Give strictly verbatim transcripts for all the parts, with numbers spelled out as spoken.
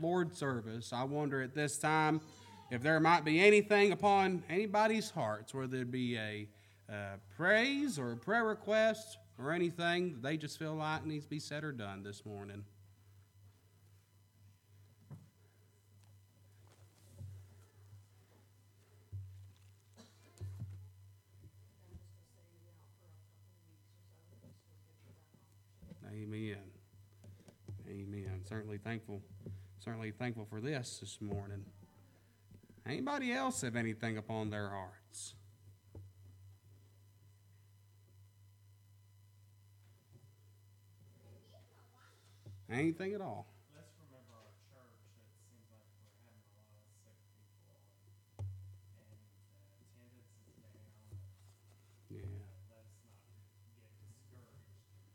Lord service. I wonder at this time if there might be anything upon anybody's hearts, whether it be a uh, praise or a prayer request or anything that they just feel like needs to be said or done this morning. Amen. Amen. Certainly thankful. Certainly thankful for this this morning. Anybody else have anything upon their hearts? Anything at all? Let's remember our church. It seems like we're having a lot of sick people, and uh, attendance is down. Yeah. Uh, let's not get discouraged.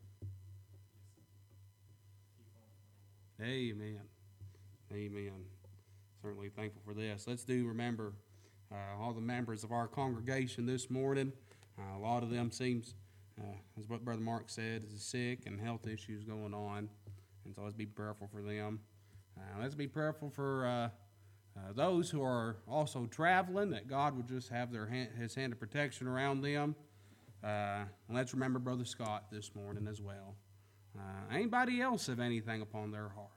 Just keep on going. Amen. Amen. Certainly thankful for this. Let's do remember uh, all the members of our congregation this morning. Uh, a lot of them seems, uh, as what Brother Mark said, is sick and health issues going on. And so let's be prayerful for them. Uh, let's be prayerful for uh, uh, those who are also traveling, that God would just have their hand, his hand of protection around them. Uh, and let's remember Brother Scott this morning as well. Uh, anybody else have anything upon their hearts?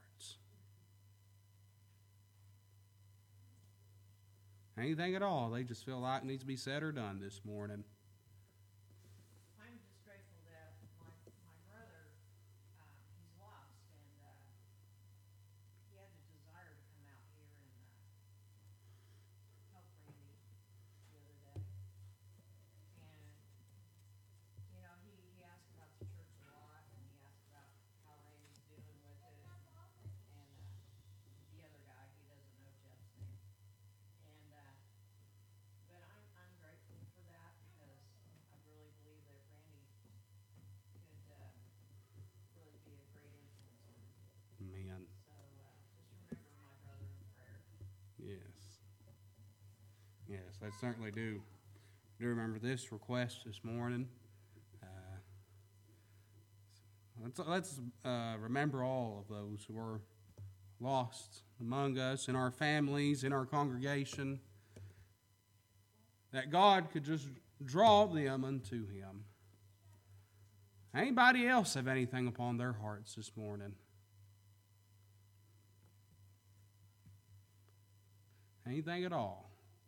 Anything at all they just feel like needs to be said or done this morning? I'm just grateful that my, my brother, uh, he's lost, and uh, he had the desire to come out here and uh, help Randy the other day. And, you know, he, he asked about the church a lot, and he asked about how Randy's doing with it. And uh, the other guy, he doesn't know Jeff's name. And, uh, but I'm, I'm grateful for that, because I really believe that Randy could, uh, really be a great influence on him. Man, So, uh, just remember my brother in prayer. yes. Yes, I certainly do. Do remember this request this morning. Uh, let's let's uh, remember all of those who are lost among us, in our families, in our congregation, that God could just draw them unto Him. Anybody else have anything upon their hearts this morning? Anything at all?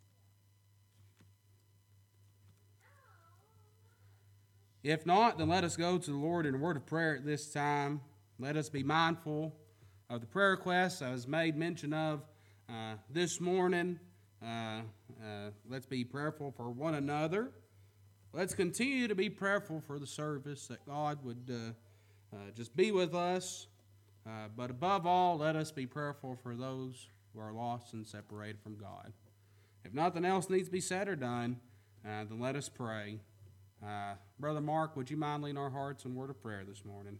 If not, then let us go to the Lord in a word of prayer at this time. Let us be mindful of the prayer requests I was made mention of uh, this morning. Uh, uh, let's be prayerful for one another. Let's continue to be prayerful for the service, that God would uh, uh, just be with us. Uh, but above all, let us be prayerful for those who are lost and separated from God. If nothing else needs to be said or done, uh, then let us pray. Uh, Brother Mark, would you mind leading our hearts in word of prayer this morning?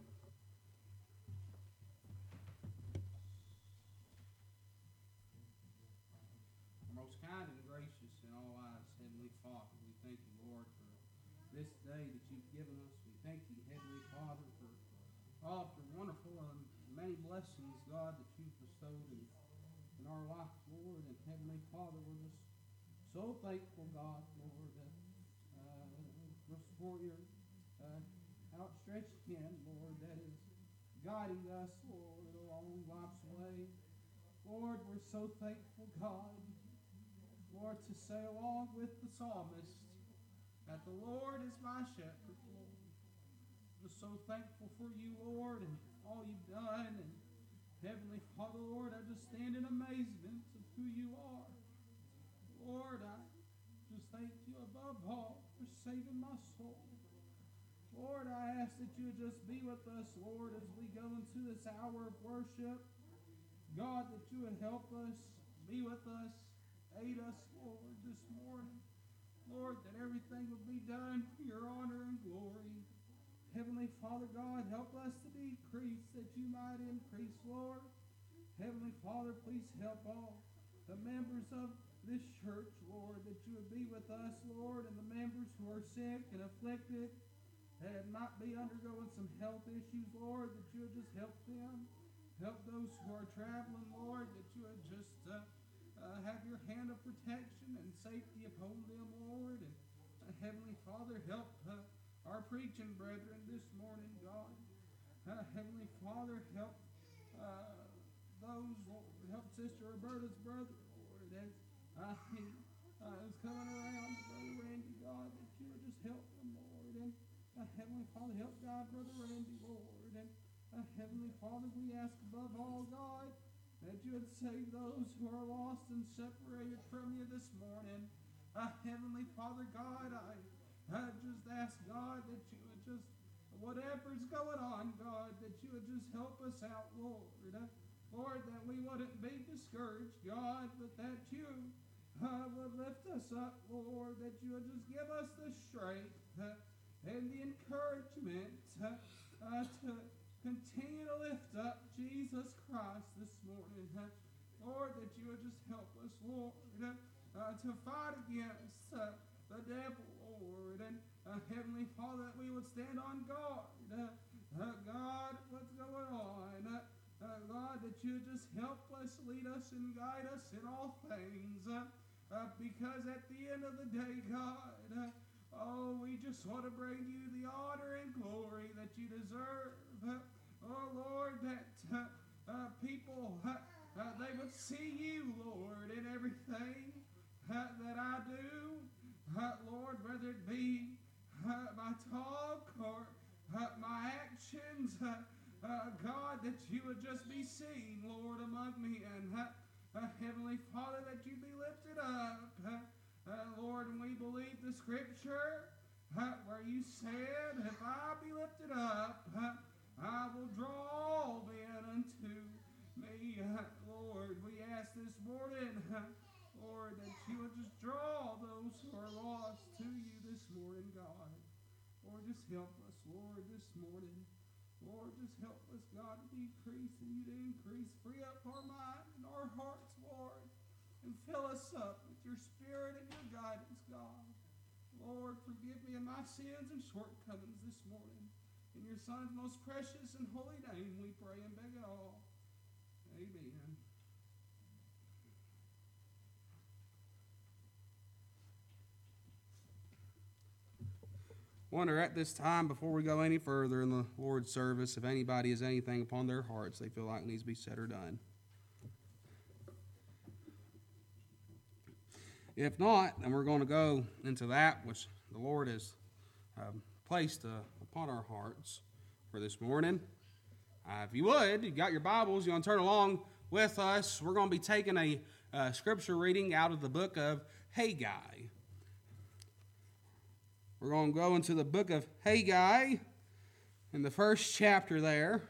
Most kind and gracious in all eyes, Heavenly Father, we thank you, Lord, for this day that you've given us. We thank you, Heavenly Father, for all the wonderful and many blessings, God, that you've bestowed in, in our life, Lord. And Heavenly Father, we're just so thankful, God, Lord, that uh, just for your uh, outstretched hand, Lord, that is guiding us, Lord, along life's way. Lord, we're so thankful, God, Lord, to say along with the psalmist that the Lord is my shepherd, Lord. We're so thankful for you, Lord, and all you've done. And Heavenly Father, Lord, I just stand in amazement of who you are. Lord, I just thank you above all for saving my soul. Lord, I ask that you would just be with us, Lord, as we go into this hour of worship. God, that you would help us, be with us, aid us, Lord, this morning. Lord, that everything would be done for your honor and glory. Heavenly Father, God, help us to decrease that you might increase, Lord. Heavenly Father, please help all the members of this church, Lord, that you would be with us, Lord, and the members who are sick and afflicted and might be undergoing some health issues, Lord, that you would just help them. help those who are traveling, Lord, that you would just uh, uh, have your hand of protection and safety upon them, Lord. And uh, Heavenly Father, help uh, our preaching brethren this morning, God. Uh, Heavenly Father, help uh, those, Lord, help Sister Roberta's brother, Lord, as uh, he uh, is coming around, Brother Randy, God, that you would just help him, Lord. And uh, Heavenly Father, help God, Brother Randy, Lord. And uh, Heavenly Father, we ask above all, God, that you would save those who are lost and separated from you this morning. Uh, Heavenly Father, God, I uh, just ask, God, that you would just, whatever's going on, God, that you would just help us out, Lord. Uh, Lord, that we wouldn't be discouraged, God, but that you uh, would lift us up, Lord, that you would just give us the strength uh, and the encouragement uh, uh, to continue to lift up Jesus Christ this morning. Uh, Lord, that you would just help us, Lord, uh, uh, to fight against uh, the devil, Lord, and uh, Heavenly Father, that we would stand on guard. Uh, uh, God, what's going on? Uh, Uh, God, that you just help us, lead us, and guide us in all things. Uh, uh, because at the end of the day, God, uh, oh, we just want to bring you the honor and glory that you deserve. Uh, oh, Lord, that uh, uh, people, uh, uh, they would see you, Lord, in everything uh, that I do. Uh, Lord, whether it be uh, my talk or uh, my actions, uh, Uh, God, that you would just be seen, Lord, among men. Uh, uh, Heavenly Father, that you be lifted up. Uh, uh, Lord, and we believe the scripture uh, where you said, if I be lifted up, uh, I will draw all men unto me. Uh, Lord, we ask this morning, uh, Lord, that you would just draw those who are lost to you this morning, God. Lord, just help us, Lord, this morning. Lord, just help us, God, to decrease and you to increase. Free up our mind and our hearts, Lord, and fill us up with your spirit and your guidance, God. Lord, forgive me of my sins and shortcomings this morning. In your Son's most precious and holy name we pray and beg it all. Amen. Wonder at this time, before we go any further in the Lord's service, if anybody has anything upon their hearts they feel like needs to be said or done. If not, then we're going to go into that which the Lord has um, placed uh, upon our hearts for this morning. Uh, if you would, you got your Bibles, you want to turn along with us. We're going to be taking a uh, scripture reading out of the book of Haggai. We're going to go into the book of Haggai in the first chapter there.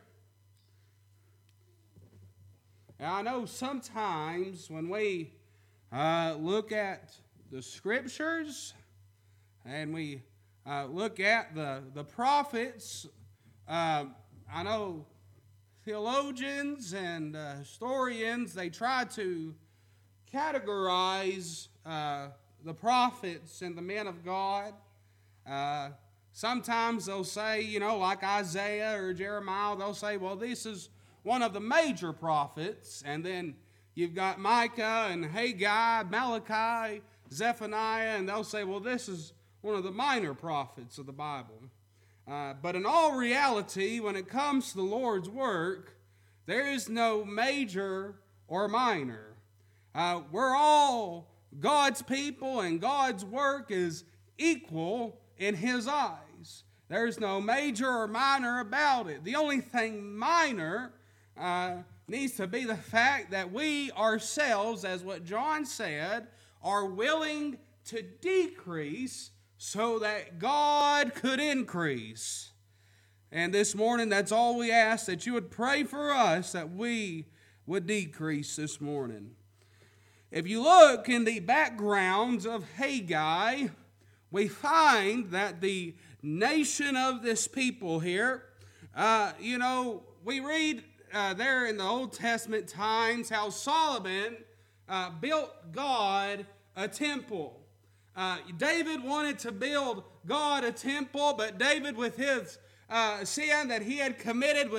Now, I know sometimes when we uh, look at the scriptures and we uh, look at the, the prophets, uh, I know theologians and uh, historians, they try to categorize uh, the prophets and the men of God. Uh, sometimes they'll say, you know, like Isaiah or Jeremiah, they'll say, well, this is one of the major prophets. And then you've got Micah and Haggai, Malachi, Zephaniah, and they'll say, well, this is one of the minor prophets of the Bible. Uh, but in all reality, when it comes to the Lord's work, there is no major or minor. Uh, we're all God's people, and God's work is equal in His eyes. There's no major or minor about it. The only thing minor uh, needs to be the fact that we ourselves, as what John said, are willing to decrease so that God could increase. And this morning, that's all we ask, that you would pray for us, that we would decrease this morning. If you look in the backgrounds of Haggai, we find that the nation of this people here, uh, you know, we read uh, there in the Old Testament times how Solomon uh, built God a temple. Uh, David wanted to build God a temple, but David, with his uh, sin that he had committed with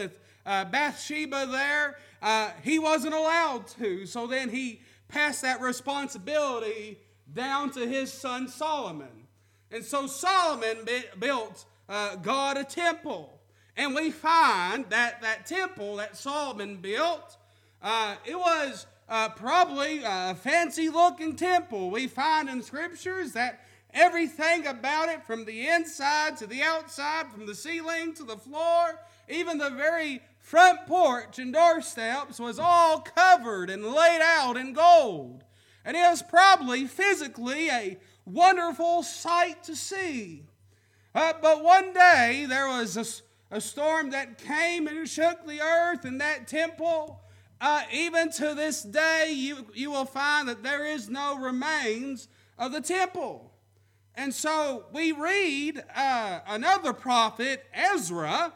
uh, Bathsheba there, uh, he wasn't allowed to. So then he passed that responsibility down to his son Solomon. And so Solomon built uh, God a temple. And we find that that temple that Solomon built, uh, it was uh, probably a fancy-looking temple. We find in scriptures that everything about it, from the inside to the outside, from the ceiling to the floor, even the very front porch and doorsteps, was all covered and laid out in gold. And it was probably physically a wonderful sight to see. Uh, but one day there was a, a storm that came and shook the earth, and that temple, uh, even to this day, you, you will find that there is no remains of the temple. And so we read uh, another prophet, Ezra.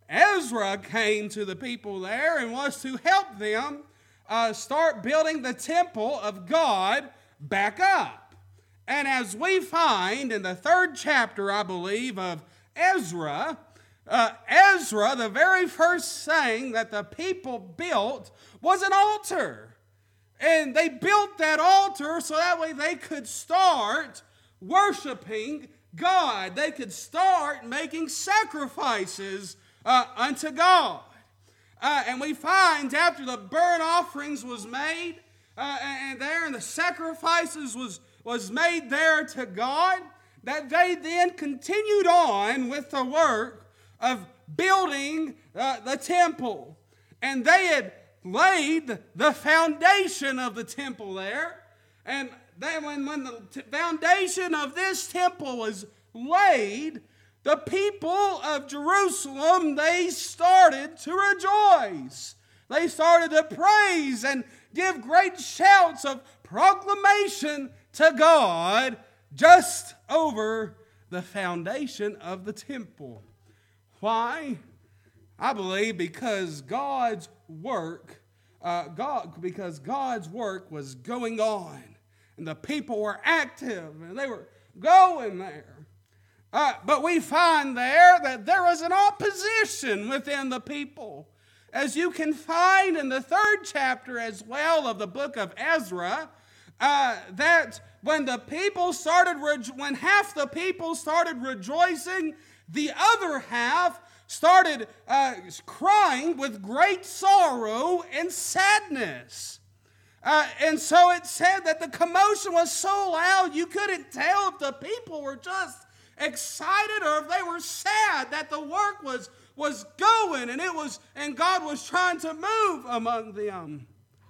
Ezra came to the people there and was to help them uh, start building the temple of God back up. And as we find in the third chapter, I believe, of Ezra, uh, Ezra, the very first thing that the people built was an altar. And they built that altar so that way they could start worshiping God. They could start making sacrifices uh, unto God. Uh, and we find after the burnt offerings was made, uh, and there and the sacrifices was, was made there to God, that they then continued on with the work of building uh, the temple. And they had laid the foundation of the temple there. And then when, when the t- foundation of this temple was laid, the people of Jerusalem, they started to rejoice. They started to praise and give great shouts of proclamation to God just over the foundation of the temple. Why? I believe because God's work, uh, God, because God's work was going on. And the people were active, and they were going there. Uh, but we find there that there was an opposition within the people. As you can find in the third chapter as well of the book of Ezra, uh, that when the people started, re- when half the people started rejoicing, the other half started uh, crying with great sorrow and sadness. Uh, and so it said that the commotion was so loud you couldn't tell if the people were just excited or if they were sad that the work was, was going and it was and God was trying to move among them.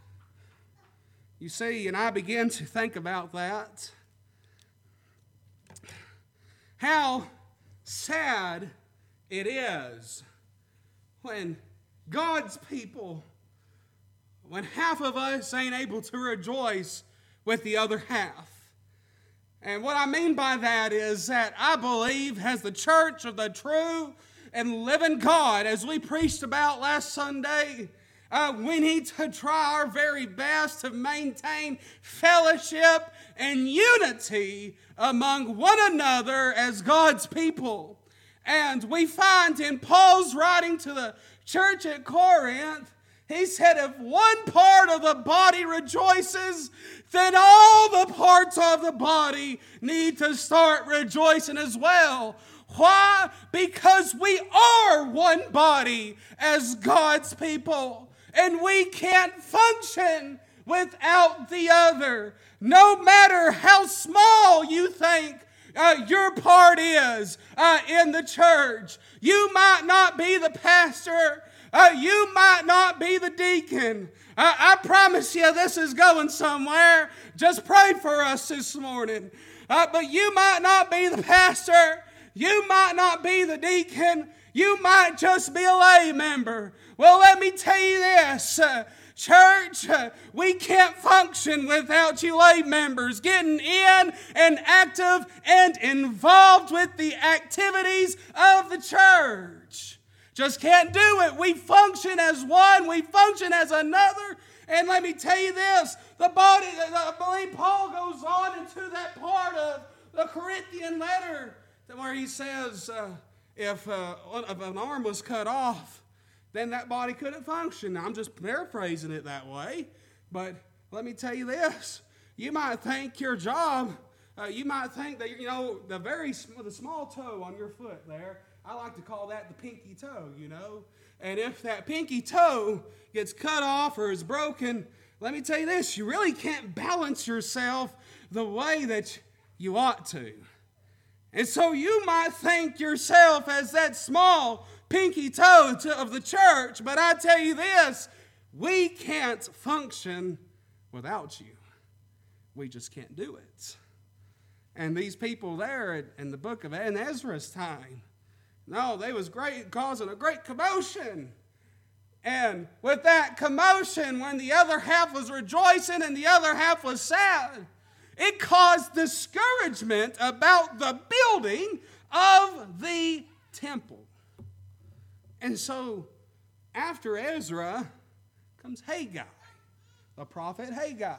You see, and I began to think about that. How sad it is when God's people, when half of us ain't able to rejoice with the other half. And what I mean by that is that I believe as the church of the true and living God, as we preached about last Sunday, uh, we need to try our very best to maintain fellowship and unity among one another as God's people. And we find in Paul's writing to the church at Corinth, he said, if one part of the body rejoices, then all the parts of the body need to start rejoicing as well. Why? Because we are one body as God's people, and we can't function without the other. No matter how small you think uh, your part is uh, in the church, you might not be the pastor. Uh, you might not be the deacon. Uh, I promise you this is going somewhere. Just pray for us this morning. Uh, but you might not be the pastor. You might not be the deacon. You might just be a lay member. Well, let me tell you this. Uh, Church, uh, we can't function without you lay members getting in and active and involved with the activities of the church. Just can't do it. We function as one. We function as another. And let me tell you this. The body, I believe Paul goes on into that part of the Corinthian letter where he says, uh, if, uh, if an arm was cut off, then that body couldn't function. I'm just paraphrasing it that way. But let me tell you this. You might think your job, uh, you might think that, you know, the very the small toe on your foot there, I like to call that the pinky toe, you know. And if that pinky toe gets cut off or is broken, let me tell you this, you really can't balance yourself the way that you ought to. And so you might think yourself as that small pinky toe to, of the church, but I tell you this, we can't function without you. We just can't do it. And these people there in the book of in Ezra's time, no, they was great, causing a great commotion. And with that commotion, when the other half was rejoicing and the other half was sad, it caused discouragement about the building of the temple. And so, after Ezra comes Haggai, the prophet Haggai.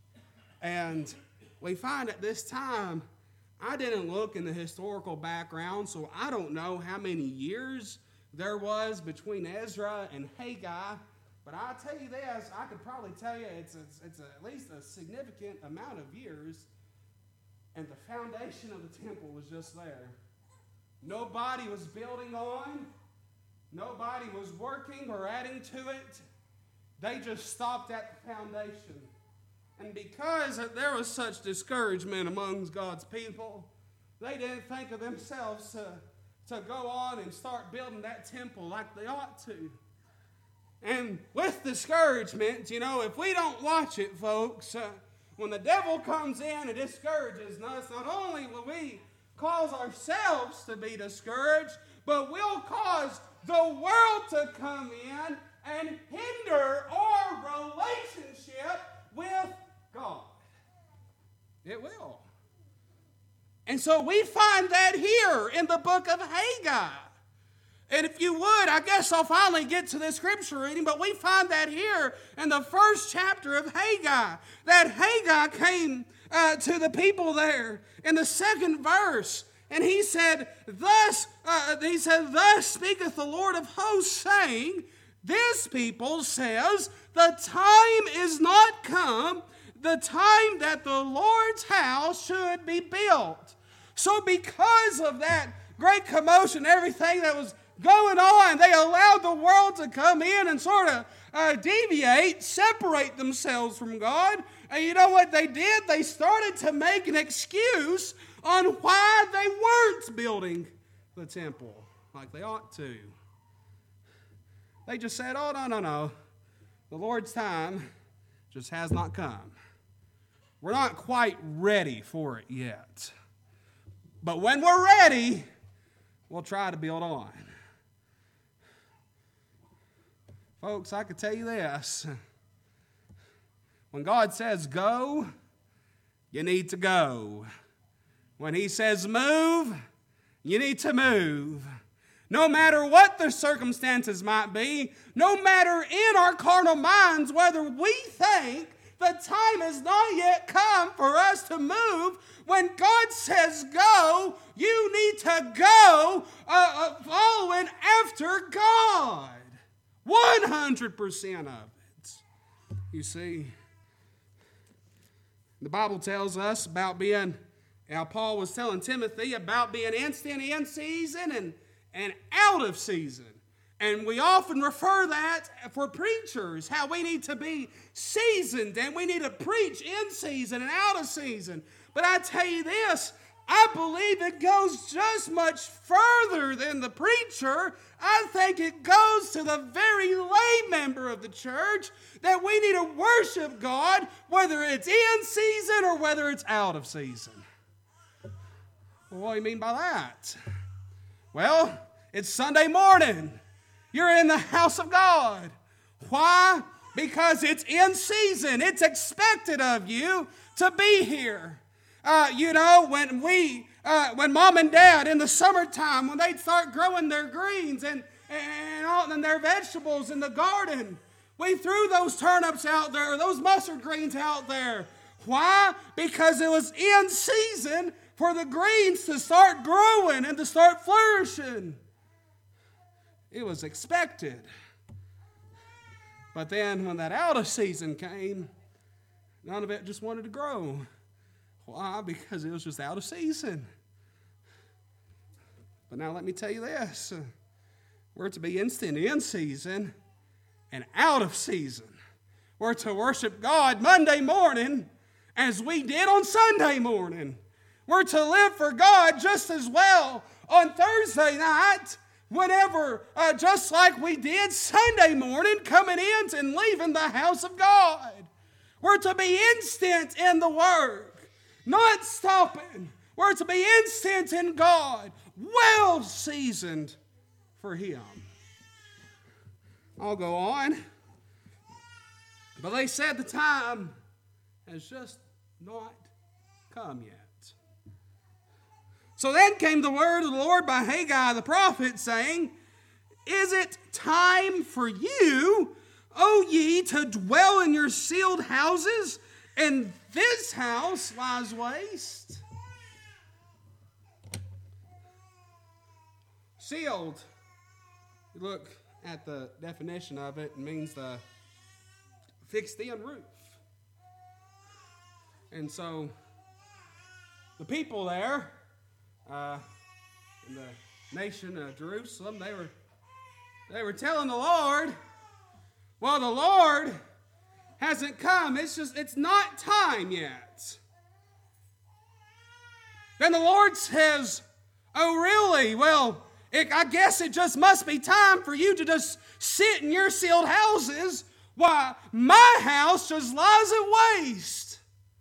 And we find at this time, I didn't look in the historical background, so I don't know how many years there was between Ezra and Haggai. But I'll tell you this, I could probably tell you it's, it's, it's at least a significant amount of years, and the foundation of the temple was just there. Nobody was building on. Nobody was working or adding to it. They just stopped at the foundation. And because there was such discouragement amongst God's people, they didn't think of themselves to, to go on and start building that temple like they ought to. And with discouragement, you know, if we don't watch it, folks, uh, when the devil comes in and discourages us, not only will we cause ourselves to be discouraged, but we'll cause the world to come in and hinder our relationship with God. It will. And so we find that here in the book of Haggai. And if you would, I guess I'll finally get to this scripture reading, but we find that here in the first chapter of Haggai, that Haggai came uh, to the people there in the second verse, and he said, thus, uh, he said, thus speaketh the Lord of hosts, saying, this people says, the time is not come, the time that the Lord's house should be built. So because of that great commotion, everything that was going on, they allowed the world to come in and sort of uh, deviate, separate themselves from God. And you know what they did? They started to make an excuse on why they weren't building the temple like they ought to. They just said, oh, no, no, no. The Lord's time just has not come. We're not quite ready for it yet. But when we're ready, we'll try to build on. Folks, I can tell you this. When God says go, you need to go. When He says move, you need to move. No matter what the circumstances might be, no matter in our carnal minds whether we think the time has not yet come for us to move, when God says go, you need to go uh, uh, following after God. one hundred percent of it. You see, the Bible tells us about being, now Paul was telling Timothy about being instant in season and, and out of season. And we often refer that for preachers, how we need to be seasoned and we need to preach in season and out of season. But I tell you this, I believe it goes just much further than the preacher. I think it goes to the very lay member of the church that we need to worship God, whether it's in season or whether it's out of season. Well, what do you mean by that? Well, it's Sunday morning. You're in the house of God. Why? Because it's in season. It's expected of you to be here. Uh, you know, when we, uh, when mom and dad in the summertime, when they'd start growing their greens and, and, all, and their vegetables in the garden, we threw those turnips out there, those mustard greens out there. Why? Because it was in season for the greens to start growing and to start flourishing. It was expected. But then when that out of season came, none of it just wanted to grow. Why? Because it was just out of season. But now let me tell you this. We're to be instant in season and out of season. We're to worship God Monday morning as we did on Sunday morning. We're to live for God just as well on Thursday night, whenever, uh, just like we did Sunday morning, coming in and leaving the house of God. We're to be instant in the work, not stopping. We're to be instant in God, well seasoned for Him. I'll go on. But they said the time has just not come yet. So then came the word of the Lord by Haggai the prophet, saying, Is it time for you, O ye, to dwell in your sealed houses, and this house lies waste? Sealed, you look at the definition of it, it means the fixed-in roof. And so the people there, uh, in the nation of Jerusalem, they were they were telling the Lord, well, the Lord hasn't come. It's just, it's not time yet. Then the Lord says, oh, really? Well, it, I guess it just must be time for you to just sit in your sealed houses while my house just lies at waste.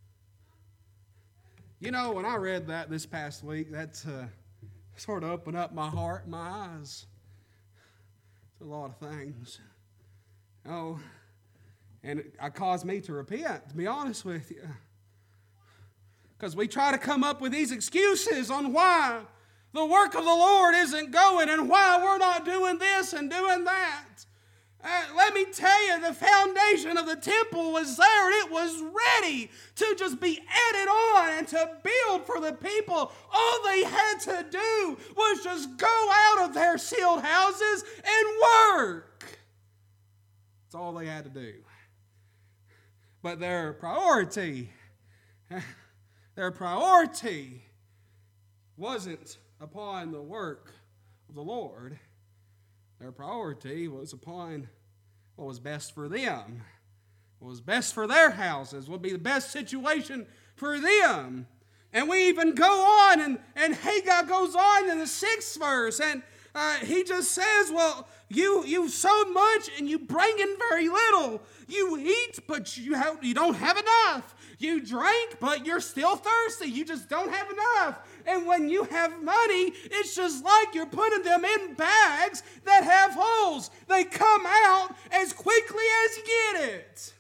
You know, when I read that this past week, that uh, sort of opened up my heart and my eyes to a lot of things. Oh, and it, it caused me to repent, to be honest with you. Because we try to come up with these excuses on why the work of the Lord isn't going and why we're not doing this and doing that. Uh, let me tell you, the foundation of the temple was there and it was ready to just be added on and to build for the people. All they had to do was just go out of their sealed houses and work. That's all they had to do. But their priority, their priority wasn't upon the work of the Lord. Their priority was upon what was best for them, what was best for their houses, what would be the best situation for them. And we even go on, and, and Haggai goes on in the sixth verse, and uh, he just says, well, you you sowed much and you bring in very little. You eat, but you have you don't have enough. You drink, but you're still thirsty. You just don't have enough. And when you have money, it's just like you're putting them in bags that have holes. They come out as quickly as you get it.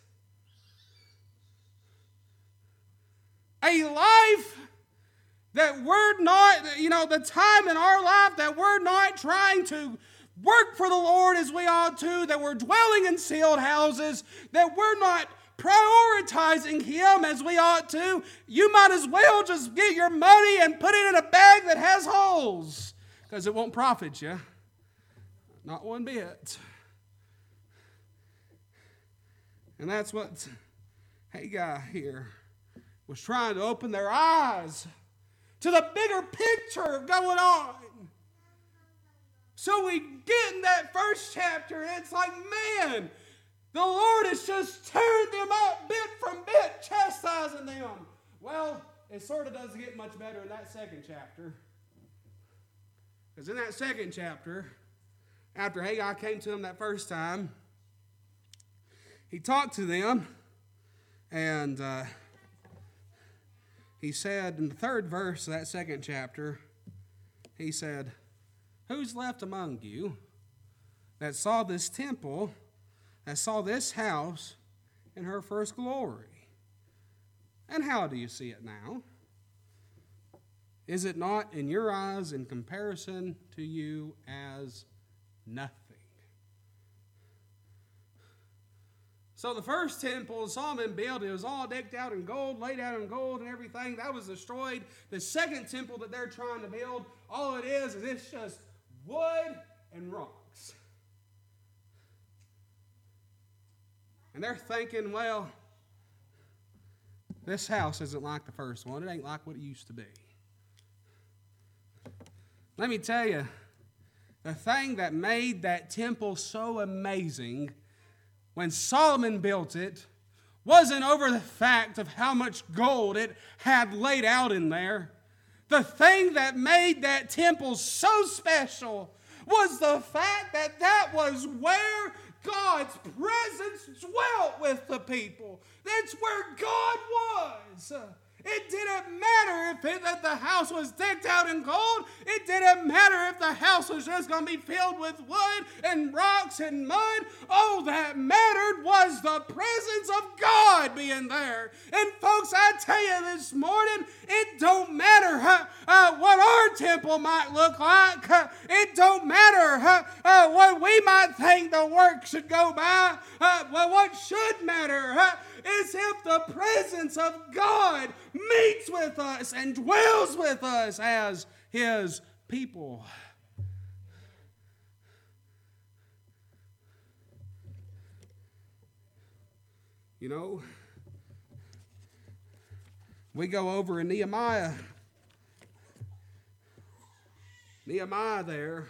A life that we're not, you know, the time in our life that we're not trying to work for the Lord as we ought to, that we're dwelling in sealed houses, that we're not prioritizing Him as we ought to, you might as well just get your money and put it in a bag that has holes, because it won't profit you. Not one bit. And that's what Haggai here was trying to open their eyes to the bigger picture going on. So we get in that first chapter, and it's like, man, the Lord has just turned them up bit from bit, chastising them. Well, it sort of doesn't get much better in that second chapter. Because in that second chapter, after Haggai came to them that first time, he talked to them, and uh, he said in the third verse of that second chapter, he said, who's left among you that saw this temple, that saw this house in her first glory? And how do you see it now? Is it not in your eyes in comparison to you as nothing? So the first temple Solomon built, it was all decked out in gold, laid out in gold and everything. That was destroyed. The second temple that they're trying to build, all it is is it's just wood and rocks. And they're thinking, well, this house isn't like the first one. It ain't like what it used to be. Let me tell you, the thing that made that temple so amazing when Solomon built it wasn't over the fact of how much gold it had laid out in there. The thing that made that temple so special was the fact that that was where God's presence dwelt with the people. That's where God was. It didn't matter if it, that the house was decked out in gold. It didn't matter if the house was just going to be filled with wood and rocks and mud. All that mattered was the presence of God being there. And folks, I tell you this morning, it don't matter uh, uh, what our temple might look like. Uh, it don't matter uh, uh, what we might think the work should go by. Uh, well, what should matter uh, is if the presence of God meets with us and dwells with us as His people. You know, we go over in Nehemiah. Nehemiah there,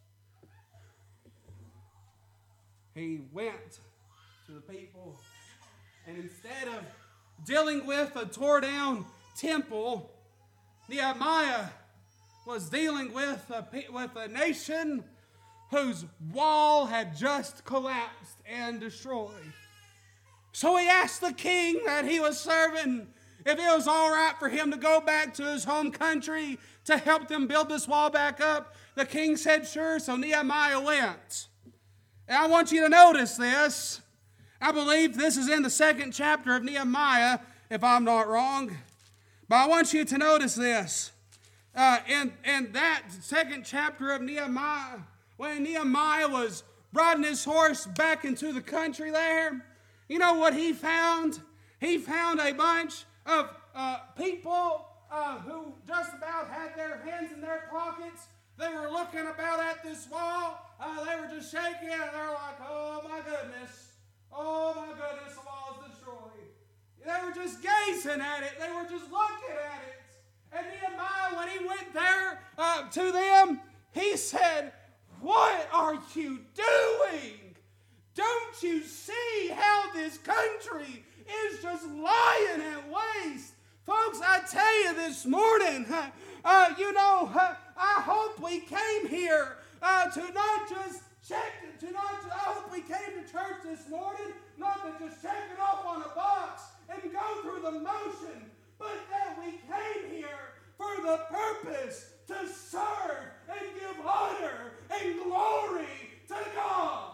he went to the people, and instead of dealing with a tore down temple, Nehemiah was dealing with a, with a nation whose wall had just collapsed and destroyed. So he asked the king that he was serving if it was all right for him to go back to his home country to help them build this wall back up. The king said sure, so Nehemiah went. And I want you to notice this. I believe this is in the second chapter of Nehemiah, if I'm not wrong. But I want you to notice this. Uh, in, in that second chapter of Nehemiah, when Nehemiah was riding his horse back into the country there, you know what he found? He found a bunch of uh, people uh, who just about had their hands in their pockets. They were looking about at this wall. Uh, they were just shaking and they're like, oh my goodness. Oh my goodness, the wall is destroyed. They were just gazing at it. They were just looking at it. And Nehemiah, when he went there uh, to them, he said, what are you doing? Don't you see how this country is just lying at waste? Folks, I tell you this morning, uh, you know, uh, I hope we came here uh, to not just check, to not, I hope we came to church this morning, not to just check it off on a box and go through the motion, but that we came here for the purpose to serve and give honor and glory to God.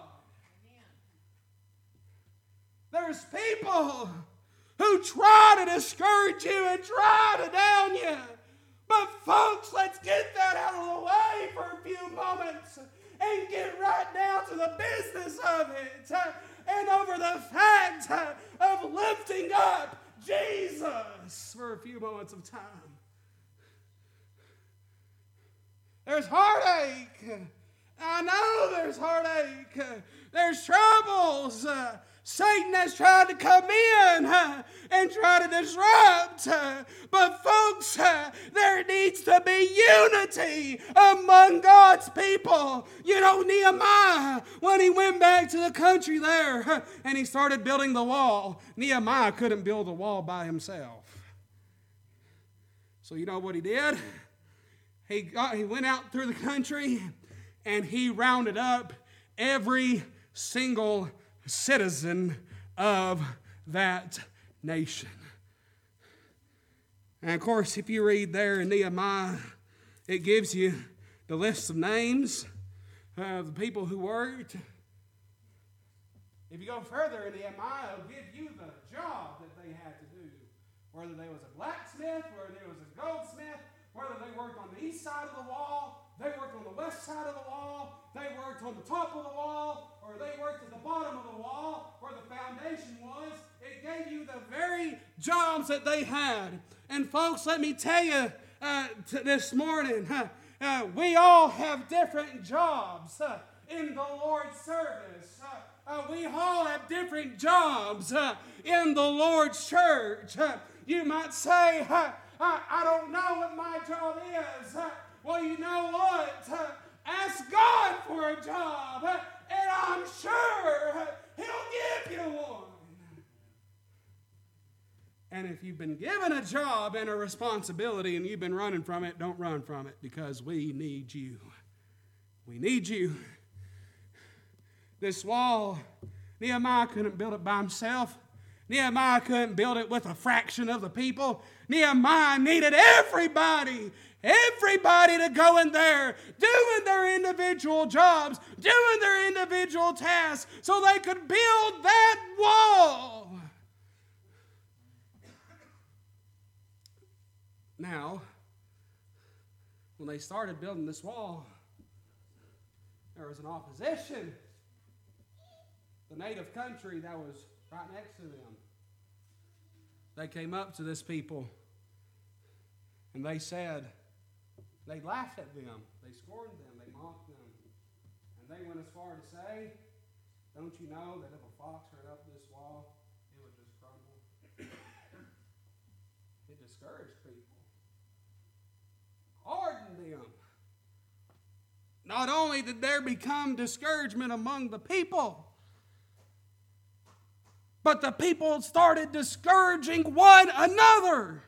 There's people who try to discourage you and try to down you. But folks, let's get that out of the way for a few moments and get right down to the business of it. Uh, and over the fact uh, of lifting up Jesus for a few moments of time. There's heartache. I know there's heartache. There's troubles. Uh, Satan has tried to come in uh, and try to disrupt. Uh, but folks, uh, there needs to be unity among God's people. You know, Nehemiah, when he went back to the country there uh, and he started building the wall, Nehemiah couldn't build a wall by himself. So you know what he did? He, got, he went out through the country and he rounded up every single citizen of that nation. And of course, if you read there in Nehemiah, it gives you the list of names of the people who worked. If you go further in Nehemiah, it'll give you the job that they had to do. Whether they was a blacksmith, whether there was a goldsmith, whether they worked on the east side of the wall, they worked on the west side of the wall, they worked on the top of the wall, or they worked at the bottom of the wall where the foundation was. It gave you the very jobs that they had. And folks, let me tell you uh, t- this morning, uh, uh, we all have different jobs uh, in the Lord's service. Uh, Uh, we all have different jobs uh, in the Lord's church. Uh, you might say, uh, I, I don't know what my job is. Uh, well, you know what? Uh, ask God for a job, uh, and I'm sure uh, He'll give you one. And if you've been given a job and a responsibility and you've been running from it, don't run from it, because we need you. We need you. This wall, Nehemiah couldn't build it by himself. Nehemiah couldn't build it with a fraction of the people. Nehemiah needed everybody, everybody to go in there, doing their individual jobs, doing their individual tasks, so they could build that wall. Now, when they started building this wall, there was an opposition. The native country that was right next to them. They came up to this people and they said, they laughed at them, they scorned them, they mocked them. And they went as far to say, don't you know that if a fox ran up this wall, it would just crumble? It discouraged people. Hardened them. Not only did there become discouragement among the people, but the people started discouraging one another.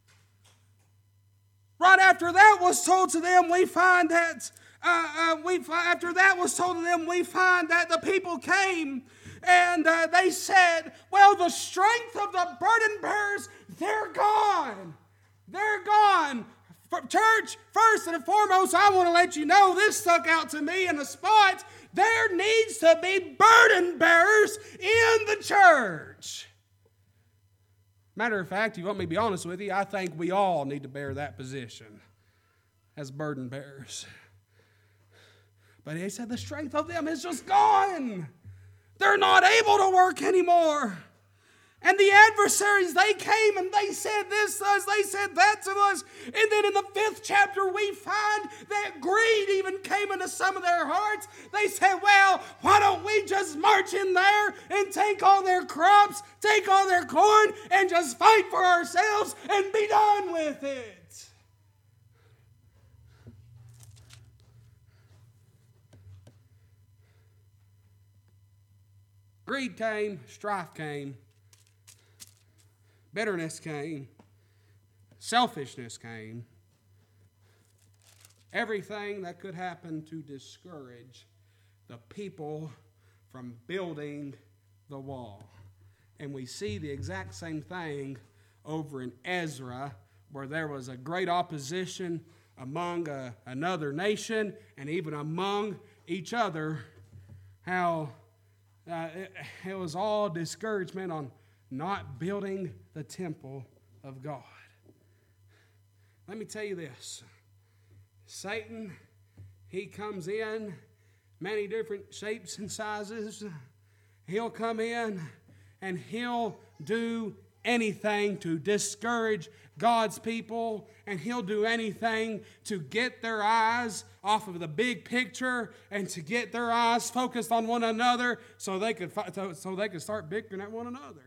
Right after that was told to them, we find that uh, uh, we after that was told to them, we find that the people came and uh, they said, "Well, the strength of the burden bearers, they're gone. They're gone." For church, first and foremost, I want to let you know this stuck out to me in a spot. There needs to be burden bearers in the church. Matter of fact, you want me to be honest with you, I think we all need to bear that position as burden bearers. But he said the strength of them is just gone. They're not able to work anymore. And the adversaries, they came and they said this to us, they said that to us. And then in the fifth chapter, we find that greed even came into some of their hearts. They said, well, why don't we just march in there and take all their crops, take all their corn, and just fight for ourselves and be done with it? Greed came, strife came. Bitterness came. Selfishness came. Everything that could happen to discourage the people from building the wall. And we see the exact same thing over in Ezra, where there was a great opposition among a, another nation and even among each other. How uh, it, it was all discouragement on not building the temple of God. Let me tell you this. Satan, he comes in many different shapes and sizes. He'll come in and he'll do anything to discourage God's people, and he'll do anything to get their eyes off of the big picture and to get their eyes focused on one another so they could so they could start bickering at one another.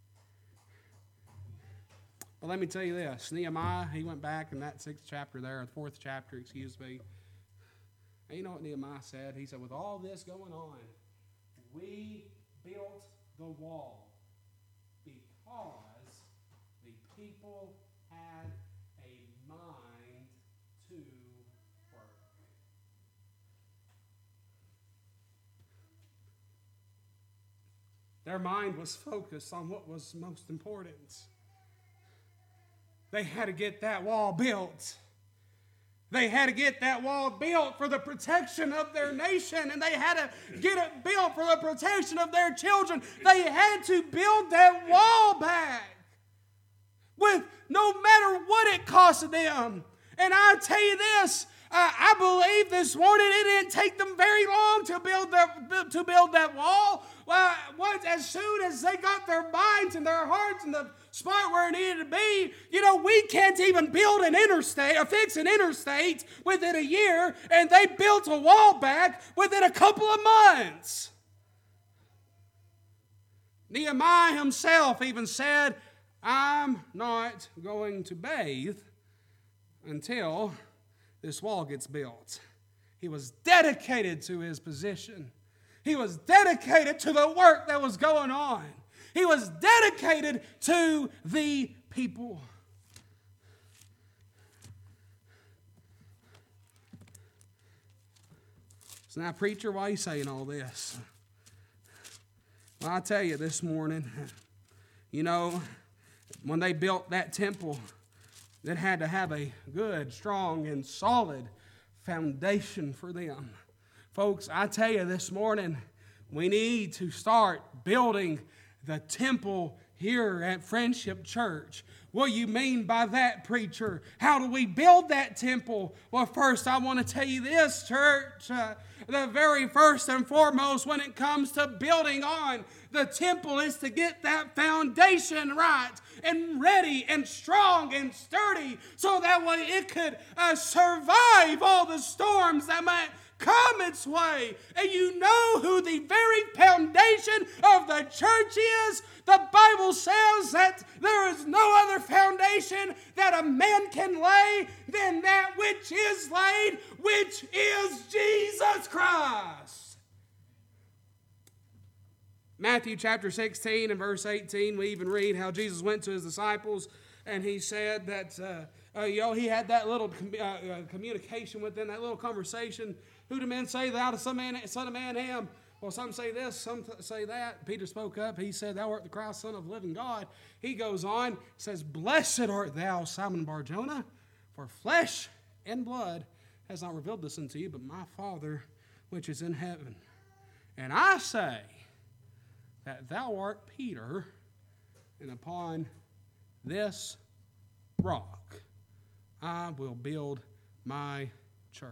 Well, let me tell you this. Nehemiah, he went back in that sixth chapter there, or fourth chapter, excuse me. And you know what Nehemiah said? He said, with all this going on, we built the wall because the people had a mind to work. Their mind was focused on what was most important. They had to get that wall built. They had to get that wall built for the protection of their nation, and they had to get it built for the protection of their children. They had to build that wall back with no matter what it costed them. And I tell you this, uh, I believe this morning it didn't take them very long to build that, to build that wall. Uh, once, as soon as they got their minds and their hearts in the spot where it needed to be, you know, we can't even build an interstate or fix an interstate within a year, and they built a wall back within a couple of months. Nehemiah himself even said, I'm not going to bathe until this wall gets built. He was dedicated to his position. He was dedicated to the work that was going on. He was dedicated to the people. So now, preacher, why are you saying all this? Well, I tell you this morning, you know, when they built that temple, it had to have a good, strong, and solid foundation for them. Folks, I tell you this morning, we need to start building the temple here at Friendship Church. What do you mean by that, preacher? How do we build that temple? Well, first, I want to tell you this, church. Uh, the very first and foremost, when it comes to building on the temple, is to get that foundation right and ready and strong and sturdy, so that way it could uh, survive all the storms that might come its way. And you know who the very foundation of the church is? The Bible says that there is no other foundation that a man can lay than that which is laid, which is Jesus Christ. Matthew chapter sixteen and verse eighteen, we even read how Jesus went to his disciples and he said that, uh, uh, you know, he had that little com- uh, uh, communication with them, that little conversation. Who do men say thou the Son of Man, Son of Man am? Well, some say this, some th- say that. Peter spoke up. He said, thou art the Christ, Son of the living God. He goes on, says, blessed art thou, Simon Bar-Jonah, for flesh and blood has not revealed this unto you, but my Father which is in heaven. And I say that thou art Peter, and upon this rock I will build my church.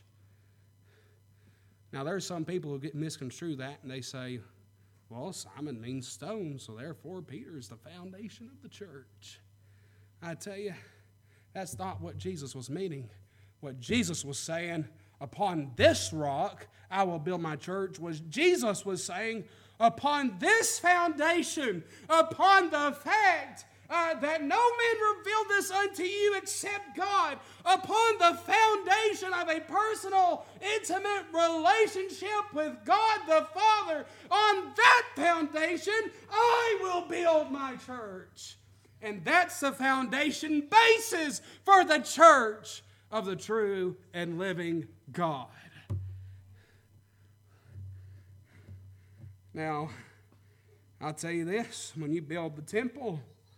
Now, there's some people who get misconstrue that, and they say, well, Simon means stone, so therefore Peter is the foundation of the church. I tell you, that's not what Jesus was meaning. What Jesus was saying, upon this rock I will build my church, was Jesus was saying, upon this foundation, upon the fact Uh, that no man revealed this unto you except God, upon the foundation of a personal, intimate relationship with God the Father, on that foundation I will build my church. And that's the foundation basis for the church of the true and living God. Now, I'll tell you this, when you build the temple,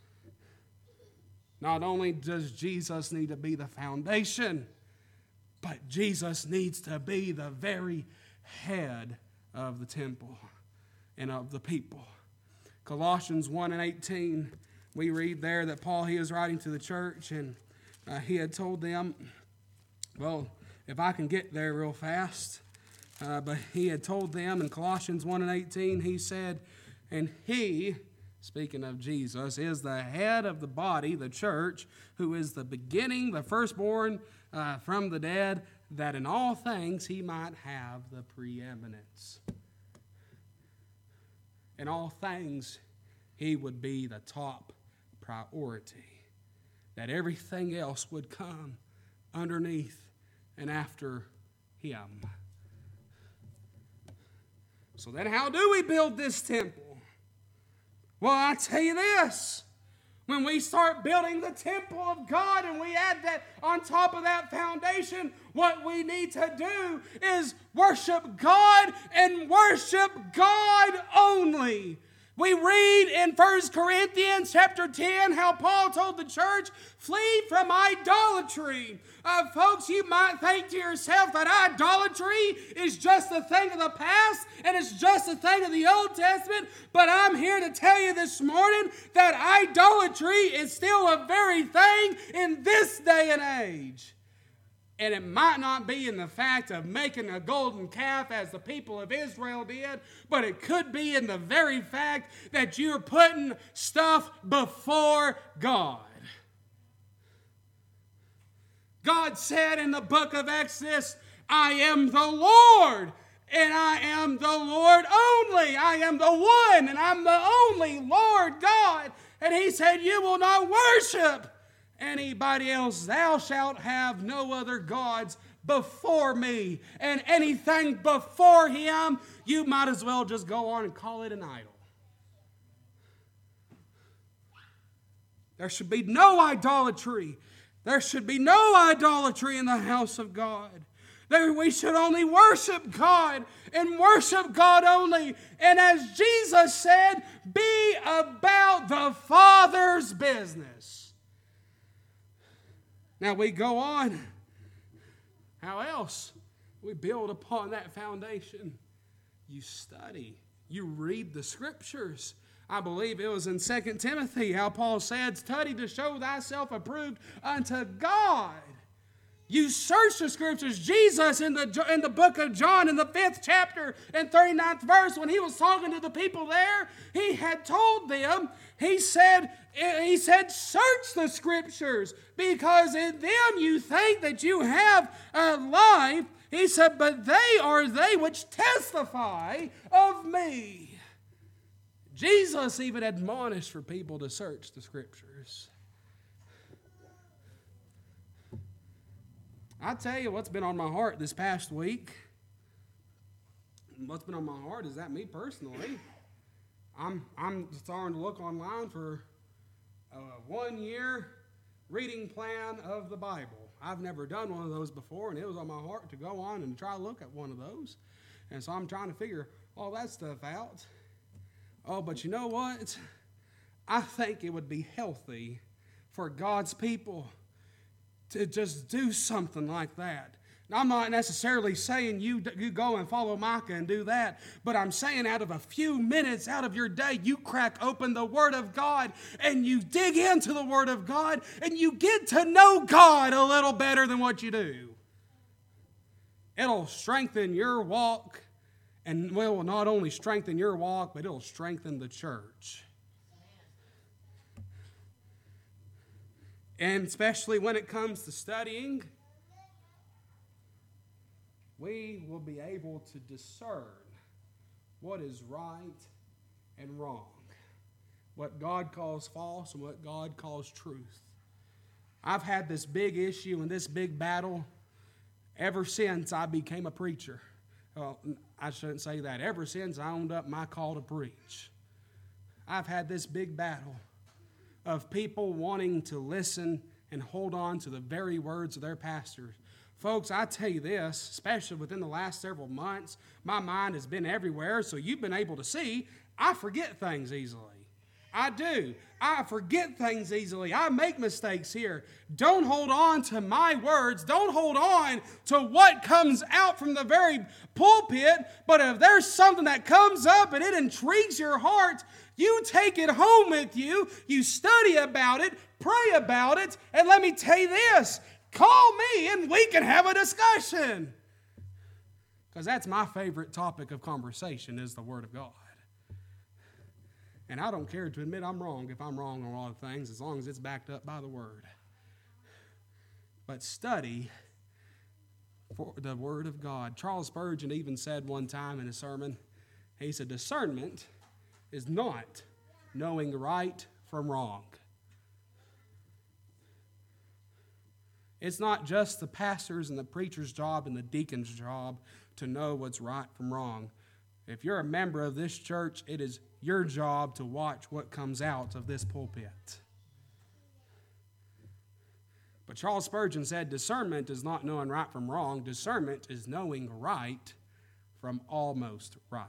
not only does Jesus need to be the foundation, but Jesus needs to be the very head of the temple and of the people. Colossians one and eighteen, we read there that Paul, he was writing to the church, and uh, he had told them, well, if I can get there real fast, uh, but he had told them in Colossians one and eighteen, he said, and he, speaking of Jesus, is the head of the body, the church, who is the beginning, the firstborn uh, from the dead, that in all things he might have the preeminence. In all things, he would be the top priority. That everything else would come underneath and after him. So then how do we build this temple? Well, I tell you this, when we start building the temple of God and we add that on top of that foundation, what we need to do is worship God and worship God only. We read in First Corinthians chapter ten how Paul told the church, flee from idolatry. Uh, folks, you might think to yourself that idolatry is just a thing of the past and it's just a thing of the Old Testament, but I'm here to tell you this morning that idolatry is still a very thing in this day and age. And it might not be in the fact of making a golden calf as the people of Israel did, but it could be in the very fact that you're putting stuff before God. God said in the book of Exodus, I am the Lord, and I am the Lord only. I am the one, and I'm the only Lord God. And he said, you will not worship anybody else. Thou shalt have no other gods before me. And anything before him, you might as well just go on and call it an idol. There should be no idolatry. There should be no idolatry in the house of God. There we should only worship God and worship God only. And as Jesus said, be about the Father's business. Now we go on. How else? We build upon that foundation. You study. You read the Scriptures. I believe it was in Second Timothy how Paul said, study to show thyself approved unto God. You search the Scriptures. Jesus in the, in the book of John in the fifth chapter and thirty-ninth verse, when he was talking to the people there, he had told them, he said, he said, search the Scriptures because in them you think that you have a life. He said, but they are they which testify of me. Jesus even admonished for people to search the Scriptures. I tell you what's been on my heart this past week. What's been on my heart is that me personally, I'm I'm starting to look online for a one-year reading plan of the Bible. I've never done one of those before, and it was on my heart to go on and try to look at one of those. And so I'm trying to figure all that stuff out. Oh, but you know what? I think it would be healthy for God's people to just do something like that. Now, I'm not necessarily saying you, you go and follow Micah and do that, but I'm saying out of a few minutes out of your day, you crack open the Word of God and you dig into the Word of God and you get to know God a little better than what you do. It'll strengthen your walk, and will not only strengthen your walk, but it'll strengthen the church. And especially when it comes to studying, we will be able to discern what is right and wrong, what God calls false and what God calls truth. I've had this big issue and this big battle ever since I became a preacher. Well, I shouldn't say that. Ever since I owned up my call to preach, I've had this big battle of people wanting to listen and hold on to the very words of their pastors. Folks, I tell you this, especially within the last several months, my mind has been everywhere, so you've been able to see I forget things easily. I do. I forget things easily. I make mistakes here. Don't hold on to my words. Don't hold on to what comes out from the very pulpit, but if there's something that comes up and it intrigues your heart, you take it home with you, you study about it, pray about it, and let me tell you this, call me and we can have a discussion. Because that's my favorite topic of conversation is the Word of God. And I don't care to admit I'm wrong if I'm wrong on a lot of things, as long as it's backed up by the Word. But study for the Word of God. Charles Spurgeon even said one time in a sermon, he said, discernment is not knowing right from wrong. It's not just the pastor's and the preacher's job and the deacon's job to know what's right from wrong. If you're a member of this church, it is your job to watch what comes out of this pulpit. But Charles Spurgeon said, discernment is not knowing right from wrong. Discernment is knowing right from almost right.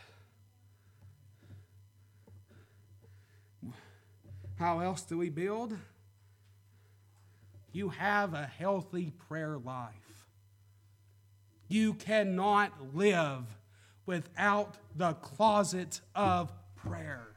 How else do we build? You have a healthy prayer life. You cannot live without the closet of prayer.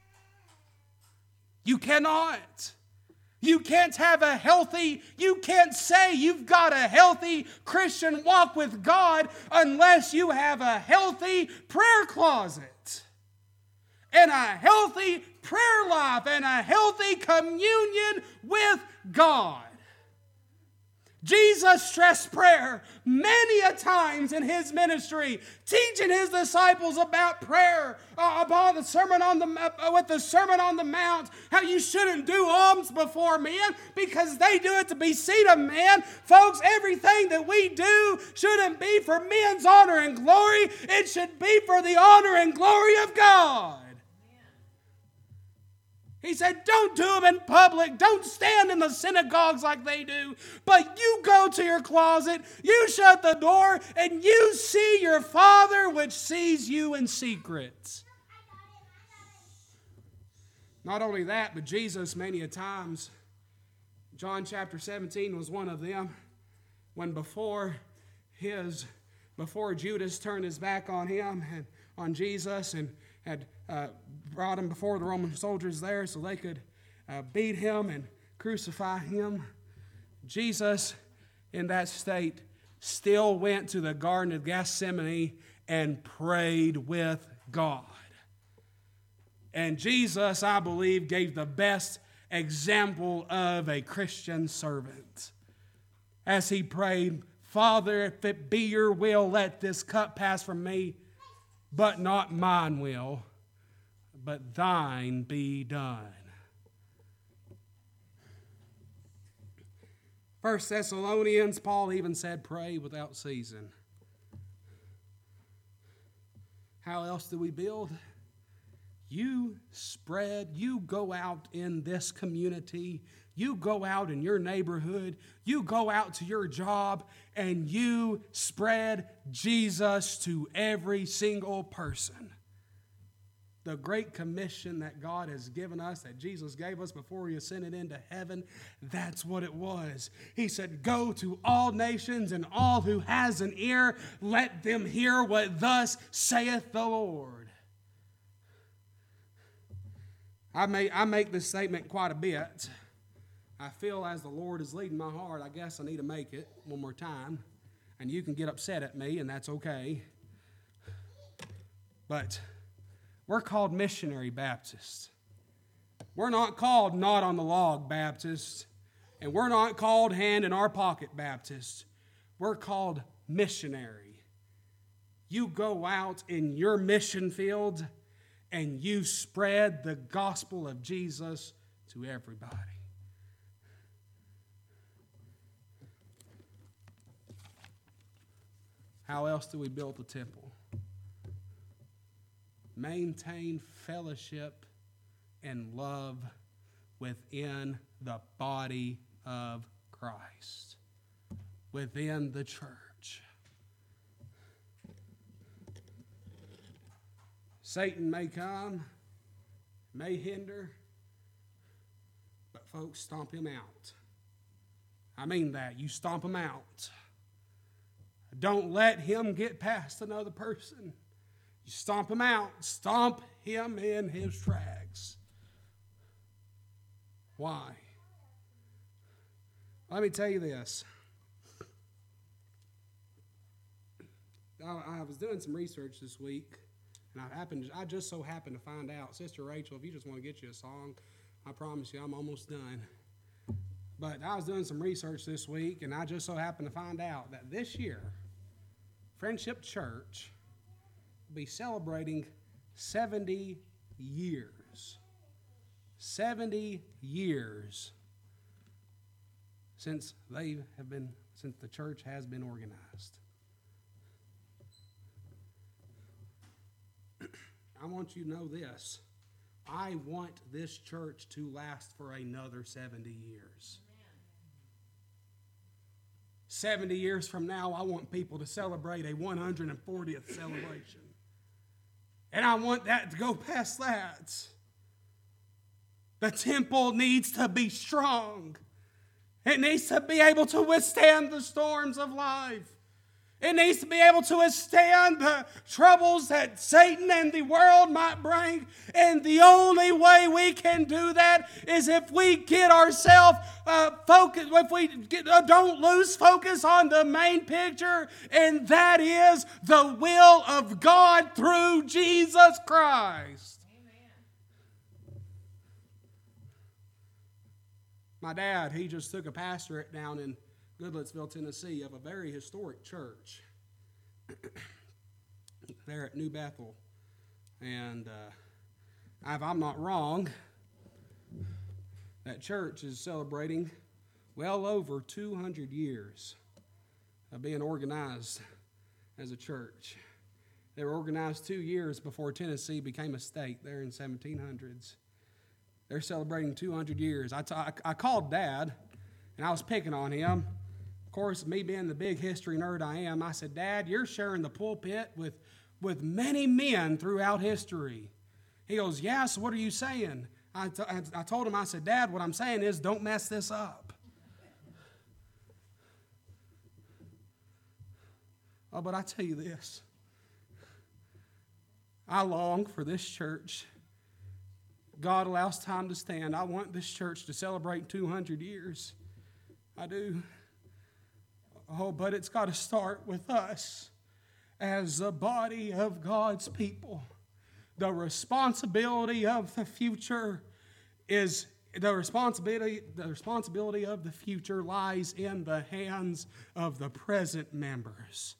You cannot. You can't have a healthy, you can't say you've got a healthy Christian walk with God unless you have a healthy prayer closet and a healthy prayer life and a healthy communion with God. Jesus stressed prayer many a times in his ministry, teaching his disciples about prayer, uh, about the sermon on the uh, with the Sermon on the Mount, how you shouldn't do alms before men because they do it to be seen of men. Folks, everything that we do shouldn't be for men's honor and glory. It should be for the honor and glory of God. He said, don't do them in public. Don't stand in the synagogues like they do. But you go to your closet, you shut the door, and you see your Father which sees you in secret. Not only that, but Jesus many a times, John chapter seventeen was one of them, when before his, before Judas turned his back on him and on Jesus and had uh, brought him before the Roman soldiers there so they could uh, beat him and crucify him. Jesus, in that state, still went to the Garden of Gethsemane and prayed with God. And Jesus, I believe, gave the best example of a Christian servant. As he prayed, Father, if it be your will, let this cup pass from me, but not mine will, but thine be done. First Thessalonians, Paul even said, pray without ceasing. How else do we build? You spread, you go out in this community, you go out in your neighborhood, you go out to your job, and you spread Jesus to every single person. The great commission that God has given us, that Jesus gave us before he ascended into heaven, that's what it was. He said, go to all nations, and all who has an ear, let them hear what thus saith the Lord. I may, I make this statement quite a bit. I feel as the Lord is leading my heart, I guess I need to make it one more time. And you can get upset at me, and that's okay. But we're called missionary Baptists. We're not called not on the log Baptists. And we're not called hand in our pocket Baptists. We're called missionary. You go out in your mission field and you spread the gospel of Jesus to everybody. How else do we build the temple? Maintain fellowship and love within the body of Christ, within the church. Satan may come, may hinder, but folks, stomp him out. I mean that. You stomp him out. Don't let him get past another person. You stomp him out. Stomp him in his tracks. Why? Let me tell you this. I was doing some research this week, and I happened, I just so happened to find out, Sister Rachel, if you just want to get you a song, I promise you I'm almost done. But I was doing some research this week, and I just so happened to find out that this year, Friendship Church will be celebrating seventy years. seventy years since they have been, since the church has been organized. I want you to know this. I want this church to last for another seventy years. seventy years from now, I want people to celebrate a one hundred fortieth celebration. And I want that to go past that. The temple needs to be strong. It needs to be able to withstand the storms of life. It needs to be able to withstand the troubles that Satan and the world might bring. And the only way we can do that is if we get ourselves uh, focused, if we get, uh, don't lose focus on the main picture, and that is the will of God through Jesus Christ. Amen. My dad, he just took a pastorate down in Goodlettsville, Tennessee, of a very historic church there at New Bethel. And uh, if I'm not wrong, that church is celebrating well over two hundred years of being organized as a church. They were organized two years before Tennessee became a state there in seventeen hundreds. They're celebrating two hundred years. I, t- I called Dad, and I was picking on him. Of course, me being the big history nerd I am, I said, Dad, you're sharing the pulpit with, with many men throughout history. He goes, yeah, so what are you saying? I, t- I told him, I said, Dad, what I'm saying is don't mess this up. Oh, but I tell you this. I long for this church. God allows time to stand. I want this church to celebrate two hundred years. I do. Oh, but it's got to start with us as the body of God's people. The responsibility of the future is the responsibility, the responsibility of the future lies in the hands of the present members.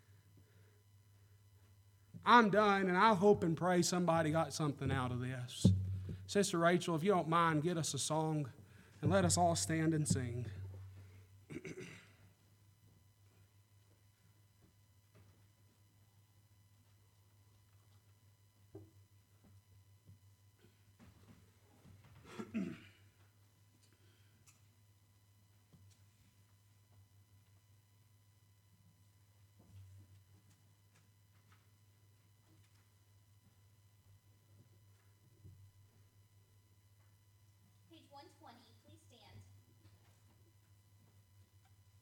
I'm done, and I hope and pray somebody got something out of this. Sister Rachel, if you don't mind, get us a song, and let us all stand and sing. Page one twenty, please stand.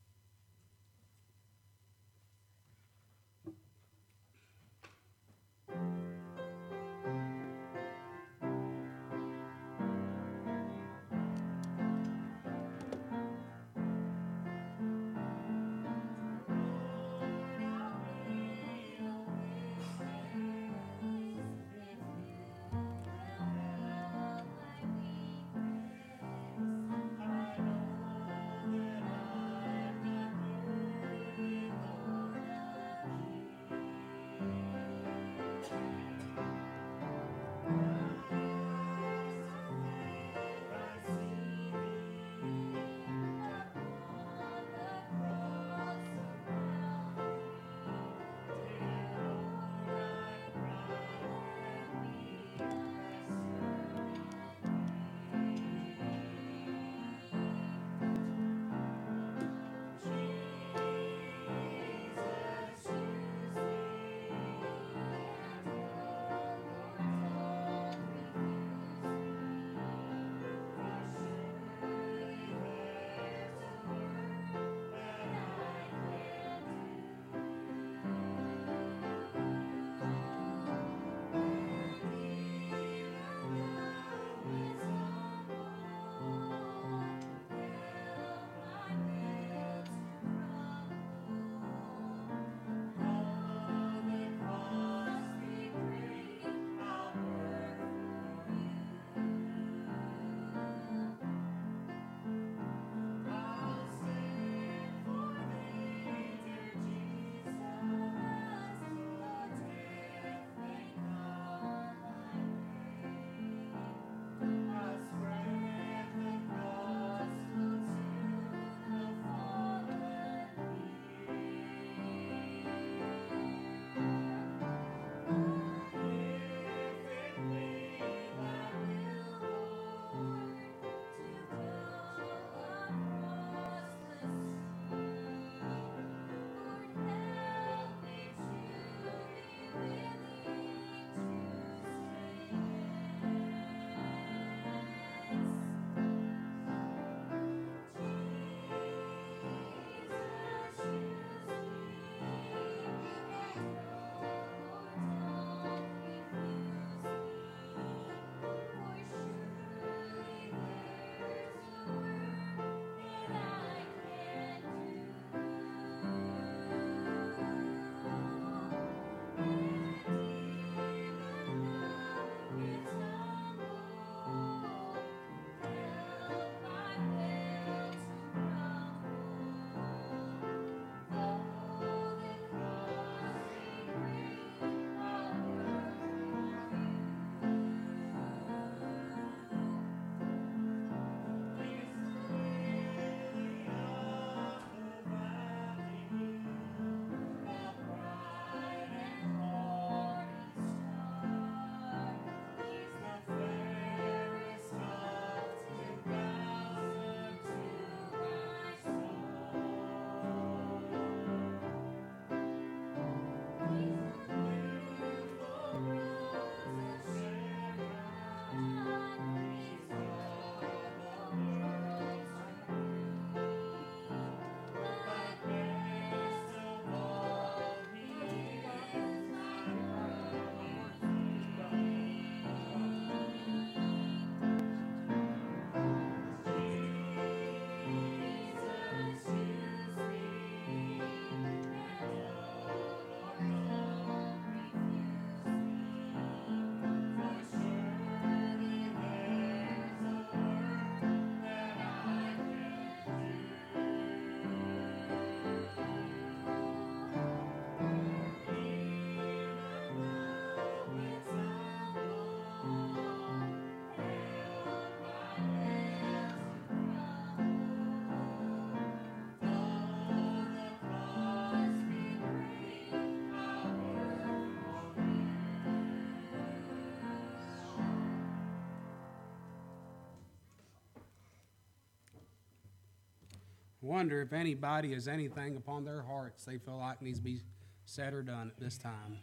Wonder if anybody has anything upon their hearts they feel like needs to be said or done at this time.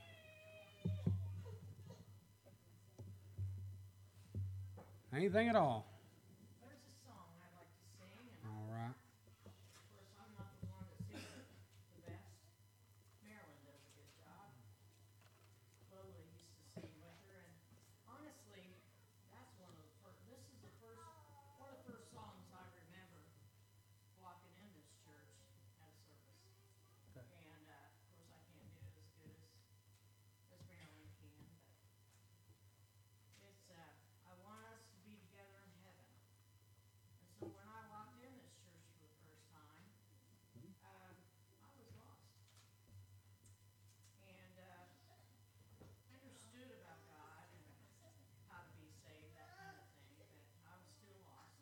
Anything at all? There's a song I'd like to sing, and All right. of course, I'm not the one that sings it the best. Marilyn does a good job. Lola used to sing with her, and honestly, that's one of the first, this is the first, one of the first songs I remember walking in this church at a service. Okay. And, uh, of course, I can't do it as good as, as Marilyn can, but it's, uh, I want us to be together in heaven. And so when I walked in this church for the first time, um, I was lost. And, uh, I understood about God and how to be saved, that kind of thing, but I was still lost.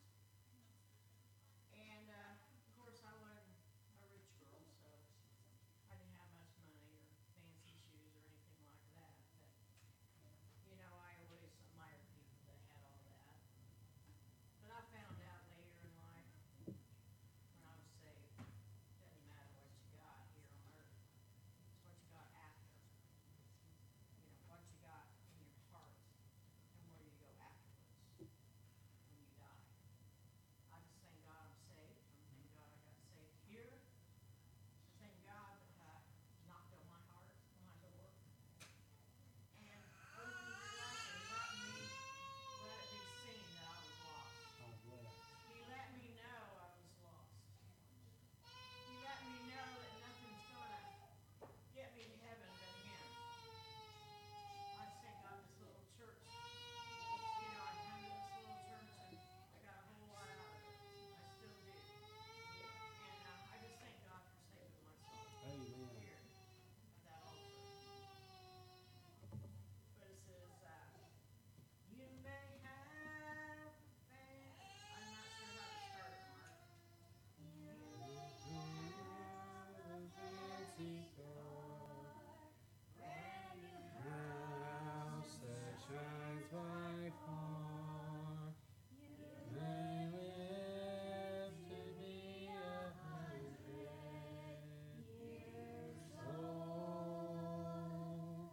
And, uh, of course, I wasn't a rich girl, so I didn't have much money or fancy shoes or anything like that, but, you know, I always admired people that had all that. But I found out later in life, when I was saved, it doesn't matter what you got here on earth, it's what you got after. You know, what you got in your heart, and where you go afterwards, when you die. I just thank God I'm saved, I thank God I got saved here, I thank God that I knocked on my heart, on my door, and opened it up and let me, let it be seen that I was lost. He let me know I was lost. He let me know that nothing's gonna get me to heaven but Him. I just thank God this little church, you know, I come to this little church and I got a whole lot out of it. I still do. And uh, I just thank God for saving my soul Amen. here at that altar. But it says, uh, you may have faith. I'm not sure how to start it, Mark. House that shines by far, may live to be a hundred years old.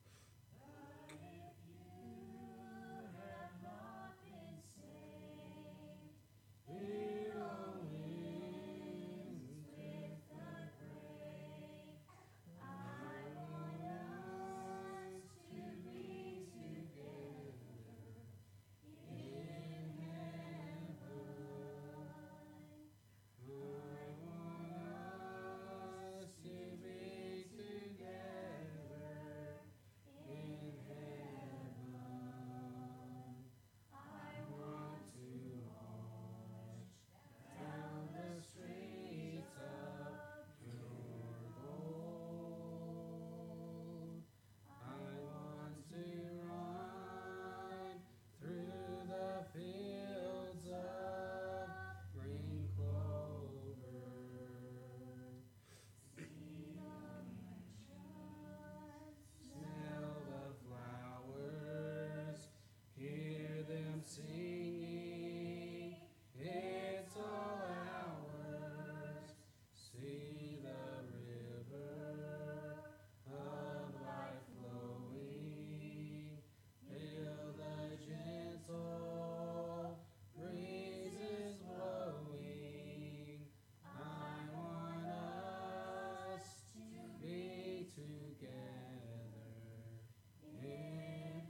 Hero wings with the brave. I want us to be together in heaven. I want us to be together in heaven. I want to march down the streets of pure gold. I want to run through the fields of green clover. Smell the flowers, hear them singing, it's all ours. See the river of life flowing, feel the gentle breezes blowing. I want us to be together in heaven.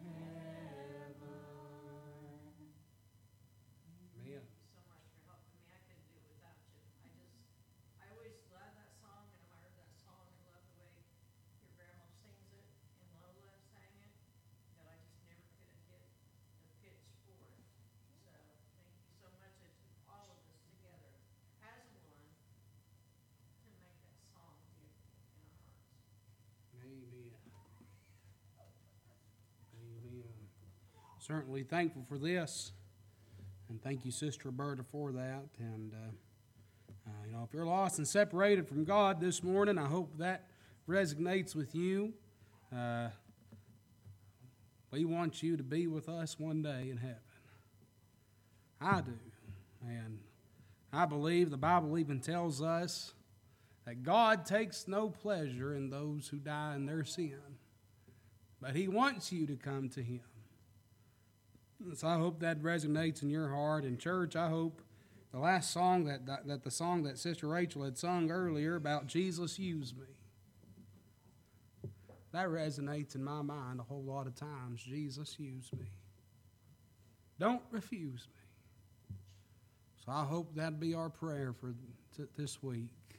Man. So much for helping me. I couldn't do it without you. I just, I always loved that song, and I heard that song and loved the way your grandma sings it and Lola sang it, that I just never could have hit the pitch for it. So thank you so much. It took all of us together as one to make that song beautiful in our hearts. Amen. Amen. Certainly thankful for this. And thank you, Sister Roberta, for that. And, uh, uh, you know, if you're lost and separated from God this morning, I hope that resonates with you. Uh, we want you to be with us one day in heaven. I do. And I believe the Bible even tells us that God takes no pleasure in those who die in their sin, but He wants you to come to Him. So I hope that resonates in your heart. And church, I hope the last song that, that, that the song that Sister Rachel had sung earlier about Jesus used me, that resonates in my mind a whole lot of times. Jesus used me. Don't refuse me. So I hope that'd be our prayer for t- this week.